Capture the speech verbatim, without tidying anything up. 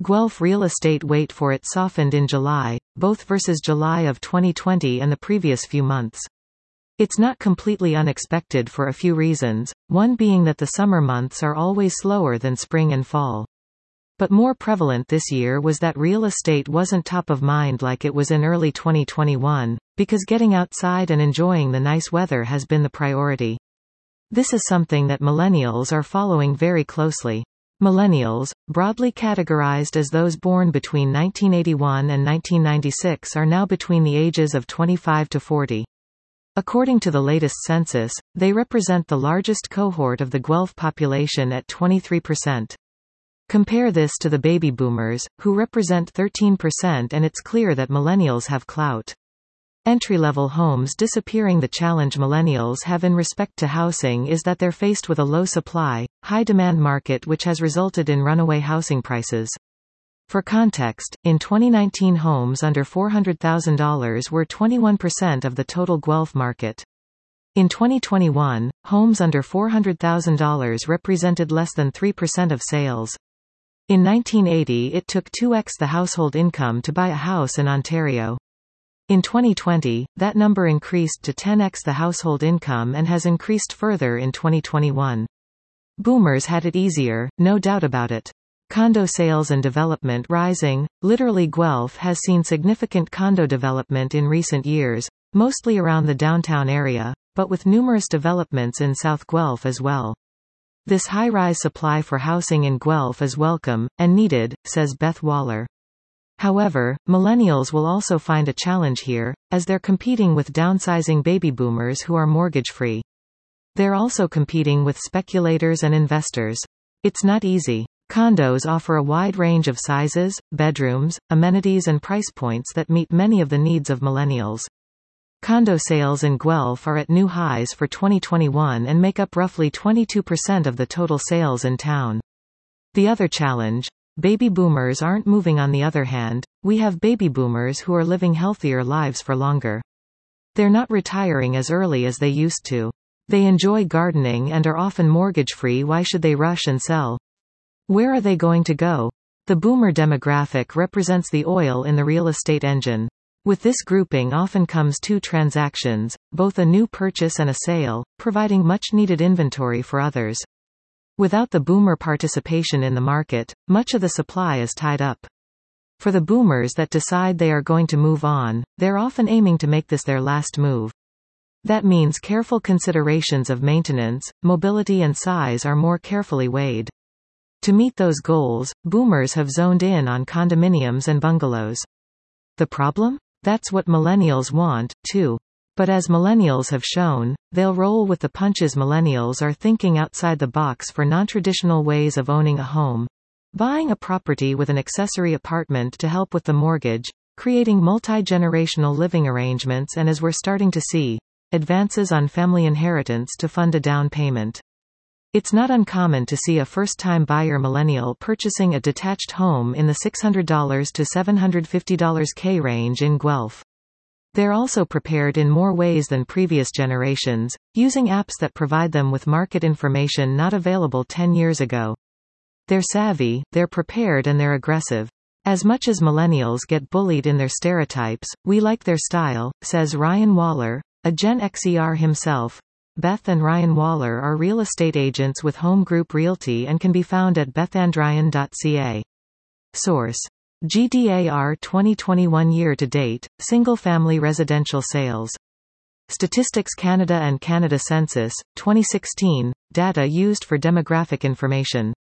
Guelph real estate wait for it softened in July, both versus July of twenty twenty and the previous few months. It's not completely unexpected for a few reasons, one being that the summer months are always slower than spring and fall. But more prevalent this year was that real estate wasn't top of mind like it was in early twenty twenty-one, because getting outside and enjoying the nice weather has been the priority. This is something that millennials are following very closely. Millennials, broadly categorized as those born between nineteen eighty-one and nineteen ninety-six, are now between the ages of twenty-five to forty. According to the latest census, they represent the largest cohort of the Guelph population at twenty-three percent. Compare this to the baby boomers, who represent thirteen percent, and it's clear that millennials have clout. Entry-level homes disappearing. The challenge millennials have in respect to housing is that they're faced with a low supply, high-demand market which has resulted in runaway housing prices. For context, in twenty nineteen homes under four hundred thousand dollars were twenty-one percent of the total Guelph market. In twenty twenty-one, homes under four hundred thousand dollars represented less than three percent of sales. In nineteen eighty it took two times the household income to buy a house in Ontario. In twenty twenty, that number increased to ten times the household income and has increased further in twenty twenty-one. Boomers had it easier, no doubt about it. Condo sales and development rising. Literally, Guelph has seen significant condo development in recent years, mostly around the downtown area, but with numerous developments in South Guelph as well. This high-rise supply for housing in Guelph is welcome, and needed, says Beth Waller. However, millennials will also find a challenge here, as they're competing with downsizing baby boomers who are mortgage-free. They're also competing with speculators and investors. It's not easy. Condos offer a wide range of sizes, bedrooms, amenities and price points that meet many of the needs of millennials. Condo sales in Guelph are at new highs for twenty twenty-one and make up roughly twenty-two percent of the total sales in town. The other challenge: baby boomers aren't moving. On the other hand, we have baby boomers who are living healthier lives for longer. They're not retiring as early as they used to. They enjoy gardening and are often mortgage-free. Why should they rush and sell? Where are they going to go? The boomer demographic represents the oil in the real estate engine. With this grouping often comes two transactions, both a new purchase and a sale, providing much-needed inventory for others. Without the boomer participation in the market, much of the supply is tied up. For the boomers that decide they are going to move on, they're often aiming to make this their last move. That means careful considerations of maintenance, mobility and size are more carefully weighed. To meet those goals, boomers have zoned in on condominiums and bungalows. The problem? That's what millennials want, too. But as millennials have shown, they'll roll with the punches. Millennials are thinking outside the box for non-traditional ways of owning a home. Buying a property with an accessory apartment to help with the mortgage, creating multi-generational living arrangements, and as we're starting to see, advances on family inheritance to fund a down payment. It's not uncommon to see a first-time buyer millennial purchasing a detached home in the six hundred to seven hundred fifty dollars K range in Guelph. They're also prepared in more ways than previous generations, using apps that provide them with market information not available ten years ago. They're savvy, they're prepared, and they're aggressive. As much as millennials get bullied in their stereotypes, we like their style, says Ryan Waller, a Gen Xer himself. Beth and Ryan Waller are real estate agents with Home Group Realty and can be found at bethandryan dot c a. Source: G D A R twenty twenty-one year-to-date, single-family residential sales. Statistics Canada and Canada Census, twenty sixteen, data used for demographic information.